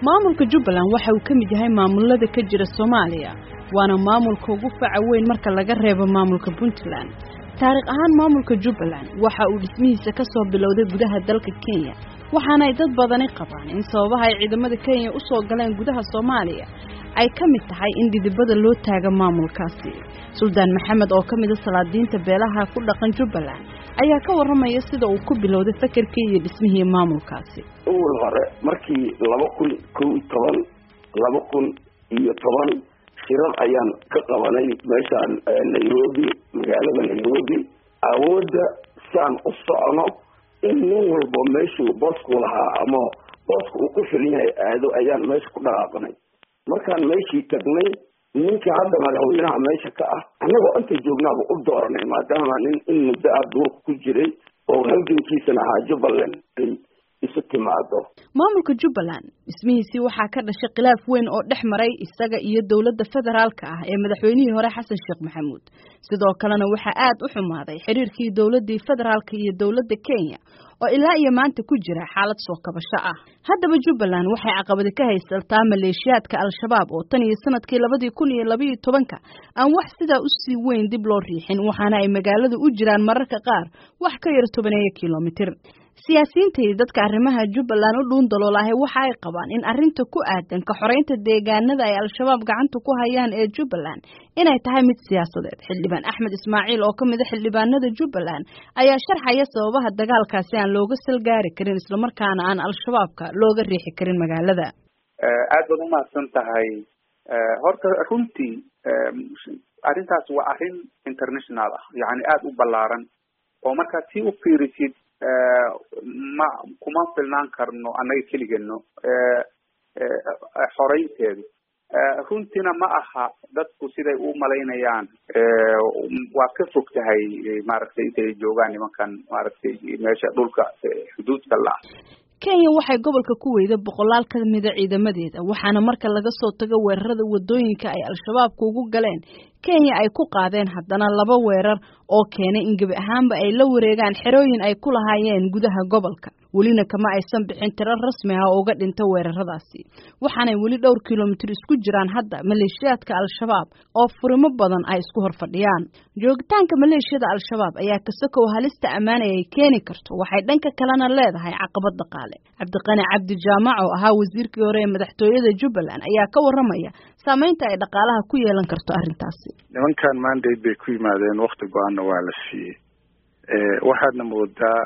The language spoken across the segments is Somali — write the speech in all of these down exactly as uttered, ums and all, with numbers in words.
maamulka Jubbaland waxa uu ka mid yahay maamulada ka jira Soomaaliya waana maamulka ugu faca weyn marka laga reebo maamulka Puntland taariikh ahaan maamulka Jubbaland waxa uu dhismihiisa ka soo bilowday gudaha dalka Kenya waxaana ay dad badani qabaan in sababaha ay ciidamada Kenya u soo galeen gudaha Soomaaliya ay ka mid tahay in didibada loo taaga maamulkaasi Sultan Maxamed oo ka mid ah salaadiinta beelaha ku dhaqan Jubbaland ayaa ka waramaya sida uu ku bilowday fikirkii iyo dhismihii maamulkaasi uul hore markii laba kun kow iyo toban laba kun iyo toban shirar ayaan ka qabanay meeshaan Nairobi magaalada Nairobi awoodda saan u socono in nin walba meeshuu boosku lahaa ama boosku uu ku filan yahay aado ayaan meesha ku dhaqaaqnay markaan meeshii tagnay ninka hadda madaxweynaha meesha ka ah anagoo inta joognaaba u dooranay maadaama nin in muddo ah duurka ku jiray oo halgankiisana ahaa Jubbaland ay isu timaado maamulka Jubbaland ismihiisii waxaa ka dhashay khilaaf weyn oo dhex maray isaga iyo dawladda federaalka ah ee madaxweynihii hore Xasan Sheekh Maxamuud sidoo kalena waxa aad u xumaaday xiriirkii dawladda federaalka iyo dawladda Kenya oo ilaa iyo maanta ku jira xaalad soo kabasho ah haddaba Jubbaland waxay caqabad ka haysataa maleeshiyaadka al-shabaab oo tan iyo sanadkii laba kun iyo laba iyo toban aan wax sida u sii weyn dib loo riixin waxaana ay magaalada u jiraan mararka qaar wax ka yar toban kiiloomitir siyaasiyiinta iyo dadka arrimaha Jubbaland u dhuun daloolahay waxa ay qabaan in arrinta ku aadan ka xoreynta deegaanada ay al-shabaab gacanta ku hayaan ee Jubbaland inay tahay mid siyaasadeed xildhibaan Axmed Ismaaciil oo ka mid ah xildhibaanada Jubbaland ayaa sharxaya sababaha dagaalkaasi aan looga salgaari karin isla markaana aan al-shabaabka looga riixi karin magaalada aad baad u mahadsan tahay horta runtii arrintaas waa arrin international ah yani aad u ballaaran oo marka si u fiirisid ma kuma filnaan karno annaga keligeenno xoreynteedu runtiina ma aha dadku siday u malaynayaan waa ka fog tahay maaragtay intay joogaan nimankan maaragtay meesha dhulka xuduudka la Kenya waxay gobolka ku weyday boqolaal ka mid ah ciidamadeeda waxaana marka laga soo tago weerarada wadooyinka ay al-shabaabku ugu galeen Kenya ay ku qaadeen haddana laba weerar oo keenay in gabi ahaanba ay la wareegaan xerooyin ay ku lahaayeen gudaha gobolka welina kama aysan bixin tirar rasmi ah oo uga dhinta weeraradaasi waxaana weli dhowr kiiloomitir isku jiraan hadda maleeshiyaadka al-shabaab oo furimo badan ay isku horfadhiyaan joogitaanka maleeshiyada al-shabaab ayaa ka sokow halista ammaan ay keeni karto waxay dhanka kalena leedahay caqabad dhaqaale Cabdiqani Cabdi Jaamac oo ahaa wasiirkii hore ee madaxtooyada Jubbaland ayaa ka waramaya saameynta ay dhaqaalaha ku yeelan karto arrintaasi nimankan mandate bay ku yimaadeen waqti go'aan waa la siiyay ee waxaadna moodaa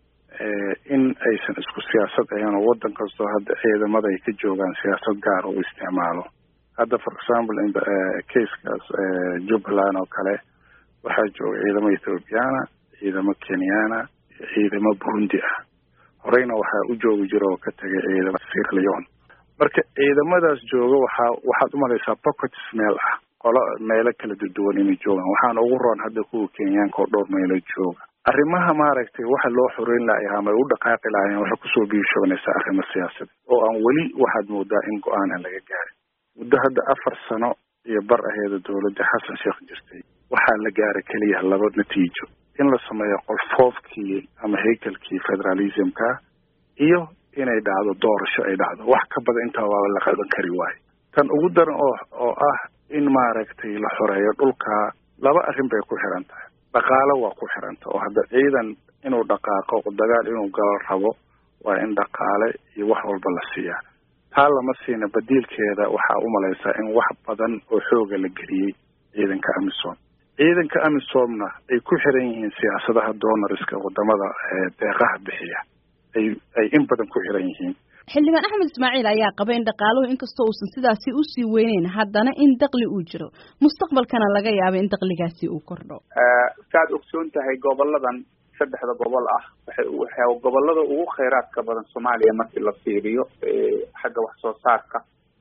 in aysan isku siyaasad ahayn oo wadan kasto hadda ciidamada ay ka joogaan siyaasad gaar oo isticmaalo hadda for example in case-kaas Jubbaland oo kale waxaa jooga ciidamo Ethiopiana ciidamo Kenyana ciidamo Burundi ah horeyna waxaa u joogi jira oo ka tagay ciidamo Sierra Leone marka ciidamadaas jooga waxaa waxaad u malaysaa pockets meel ah qolo meelo kala duwan inay joogaan waxaan ugu roon hadda kuwa Kenyaanka oo dhowr meelo jooga arrimaha maaragtay waxa loo xoreyn lahaa ama u dhaqaaqi lahaayeen waxa ku soo biishoonaysa arrimo siyaasadeed oo aan weli waxaad moodaa in go'aan aan laga gaarin muddo hadda afar sano iyo bar aheeda dawladda Xasan Sheekh jirtay waxaa la gaaray kaliya laba natiijo in la sameeyo qolfoofkii ama haykalkii federalismka iyo inay dhacdo doorasho ay dhacdo wax ka badan intaa waa la qaban kari waayo tan ugu daran oo oo ah in maaragtay la xoreeyo dhulka laba arrin bay ku xiran tahay dhaqaale waa ku xiranta oo hadda ciidan inuu dhaqaaqo dagaal inuu galo rabo waa in dhaqaale iyo wax walba la siiyaa taa lama siina badiilkeeda waxaa u malaysaa in wax badan oo xooga la geliyey ciidanka Amisom ciidanka Amisomna ay ku xiran yihiin siyaasadaha donorska wadamada deeqaha bixiya ay ay in badan ku xiran yihiin xildhibaan Axmed Ismaaciil ayaa qaba in dhaqaaluhu inkastoo uusan sidaasi u sii weyneyn haddana in dakhli uu jiro mustaqbalkana laga yaabo in dakhligaasi uu kordho saad ogsoon tahay goboladan saddexda gobol ah waxay waxay gobolada ugu kheyraadka badan Soomaaliya markii la fiiriyo xagga wax soo saarka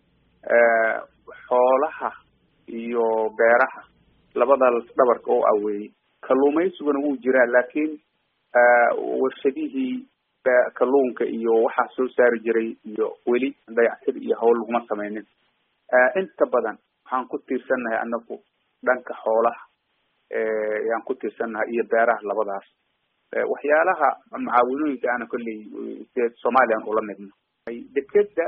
xoolaha iyo beeraha labada dhabarka oo aweey kalluumaysiguna wuu jiraa laakiin warshadihii kalluunka iyo waxa soo saari jiray iyo weli dayactir iyo hawl laguma sameeynin inta badan waxaan ku tiirsanahay anagu dhanka xoolaha ee yaan ku tiirsanahay iyo beeraha labadaas waxyaalaha macaawinooyinka ana kulli Soomaaliya oo la midna dekeda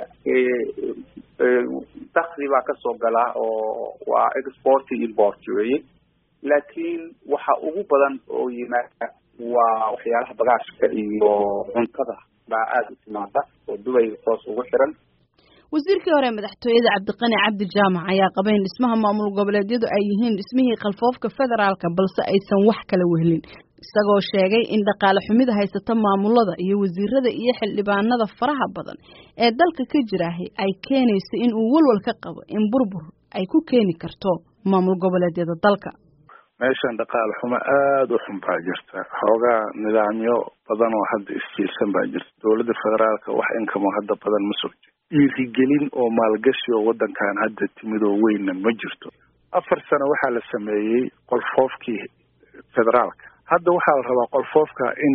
dakhli baa kasoo gala oo waa export import weeye laakiin waxa ugu badan oo yimaada waa waxyaalaha bagaashka iyo cuntada baa aada u timaada oo Dubai toos ugu xiran. wasiirkii hore madaxtooyada Cabdiqani Cabdi Jaamac ayaa qabay in dhismaha maamul goboleedyadu ay yihiin dhismihii qalfoofka federaalka balse aysan wax kala wehelin isagoo sheegay in dhaqaale xumida haysata maamulada iyo wasiirada iyo xildhibaanada faraha badan ee dalka ka jira ay keenayso in uu walwal ka qabo in burbur ay ku keeni karto maamul goboleedyada dalka. meeshan dhaqaale xumo aada u xun baa jirta xoogaa nidaamyo badan oo hadda isjiilsan baa jirta dowladda federaalka wax inkamo hadda badan ma soo dhiirigelin oo maalgashi oo wadankan hadda timid oo weynna ma jirto. afar sano waxaa la sameeyey qolfoofkii federaalka hadda waxaa la rabaa qolfoofka in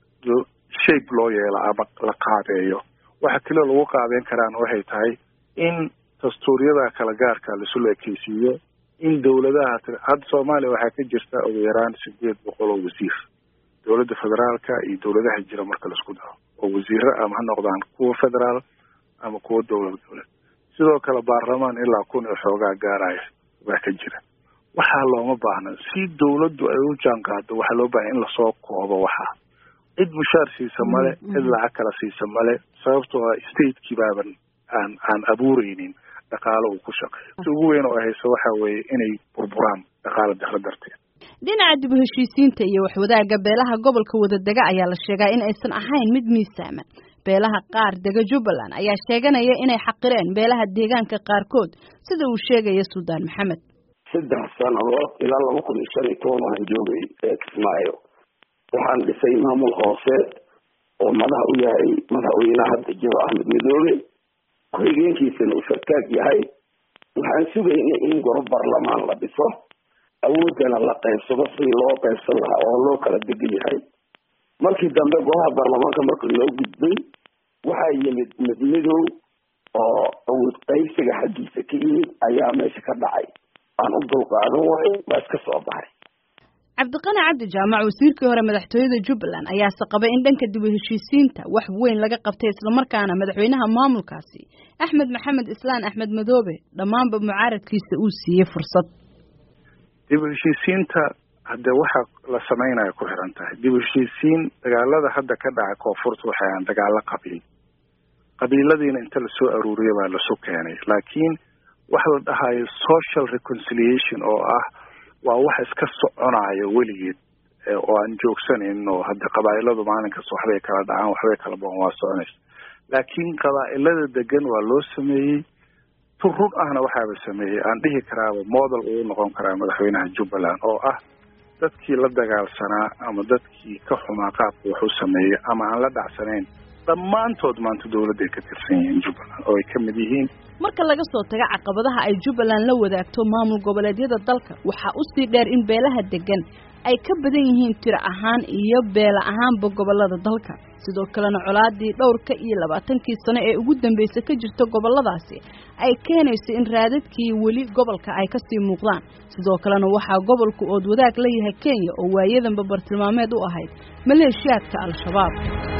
shape loo yeelo ama la qaabeeyo. waxa kale lagu qaabeyn karaan waxay tahay in dastuuryada kala gaarka la soo ekeysiiyo in dowladaha hadda Soomaaliya waxaa ka jirta ugu yaraan sideed boqol oo wasiir dowladda federaalka iyo dowladaha jira marka la isku daro oo wasiirro ama ha noqdaan kuwa federaal ama kuwa dowlad dowlad sidoo kale baarlamaan ilaa kun iyo xoogaa gaaraya waa ka jira. waxaa looma baahna si dowladdu ay u jaanqaado waxaa loo baahan in lasoo koobo waxa cid mushaar siisa male cid lacag kala siisa male sababtoo ah state-kii baaban aan aan abuureynin dhaqaale uu ku shaqeeyo. ugu weyn oo hayso waxa weeye inay burburaan dhaqaale darro darteed. dhinaca dib u heshiisiinta iyo waxwadaaga beelaha gobolka wadadega ayaa la sheegaa in aysan ahayn mid miisaaman. beelaha qaar dega Jubbaland ayaa sheeganaya inay xaqireen beelaha deegaanka qaarkood sida uu sheegay Suldaan Maxamed. saddex sanadood ilaa laba kun iyo shan iyo toban waxaan joogay Kismaayo waxaan dhisay maamul hoose oo madax u yahay madaxweynaha hadda jiro Axmed Madoobe ku-xigeenkiisana uu sarkaag yahay. waxaan sugaynay in goro baarlamaan la dhiso awoodana la qaybsado si loo qaybsan lahaa oo loo kala degan yahay. markii dambe golaha baarlamaanka marka loo gudbay waxaa yimid midmidow oo awood qaybsiga xaggiisa ka yimid ayaa meesha ka dhacay. aan u dulqaadan waayo waa iska soo baxay. Cabdiqani Cabdi Jaamac wasiirkii hore madaxtooyada Jubbaland ayaa saqabay in dhanka dib u heshiisiinta wax weyn laga qabtay isla markaana madaxweynaha maamulkaasi Axmed Maxamed Islaan Axmed Madoobe dhamaanba mucaaradkiisa uu siiyay fursad. dib u heshiisiinta hadda waxa la sameeyay ku xiran tahay dib u heshiisiin dagaalada hadda ka dhacay koonfurta waxay aan dagaalo qabiil qabiiladiina inta la soo aruuriyay baa la soo keenay laakiin waxa la dhahay social reconciliation oo ah waa wax iska soconayo weligeed oo aan joogsanin oo hadda qabaa'iladu maalinka waxbay kala dhacaan waxbay kala boon waa soconaysa laakiin qabaa'ilada degan waa loo sameeyay turun ahna waxaa la sameeyay aan dhihi karaaba model uu noqon karaa madaxweynaha Jubbaland oo ah dadkii la dagaalsanaa ama dadkii ka xumaa qaabka wax u sameeyay ama aan la dhacsanayn dhammaantood maanta dowladda ay ka tirsan yihiin Jubbaland oo ay ka mid yihiin. marka laga soo tago caqabadaha ay Jubbaland la wadaagto maamul goboleedyada dalka waxa u sii dheer in beelaha degan ay ka badan yihiin tiro ahaan iyo beela ahaanba gobolada dalka sidoo kalena colaadii dhowrka iyo labaatankii sano ee ugu dambeysay ka jirta goboladaasi ay keenayso in raadadkii weli gobolka ay ka sii muuqdaan sidoo kalena waxa gobolku oo wadaag la yahay Kenya oo waayadan bartilmaameed u ahayd maleeshiyaadka al-shabaab.